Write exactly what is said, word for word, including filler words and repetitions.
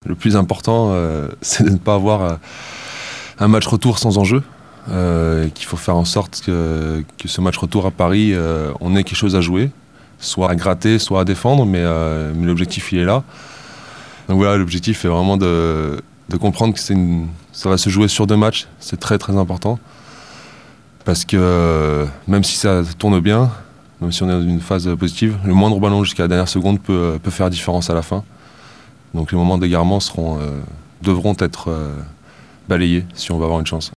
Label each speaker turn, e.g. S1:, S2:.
S1: le plus important, euh, c'est de ne pas avoir euh, un match retour sans enjeu. Euh, qu'il faut faire en sorte que, que ce match retour à Paris, euh, on ait quelque chose à jouer, soit à gratter, soit à défendre, mais, euh, mais l'objectif il est là. Donc voilà, l'objectif est vraiment de, de comprendre que c'est une, ça va se jouer sur deux matchs, c'est très très important. Parce que euh, même si ça tourne bien, même si on est dans une phase positive, le moindre ballon jusqu'à la dernière seconde peut, peut faire la différence à la fin. Donc les moments d'égarement seront, euh, devront être euh, balayés si on va avoir une chance.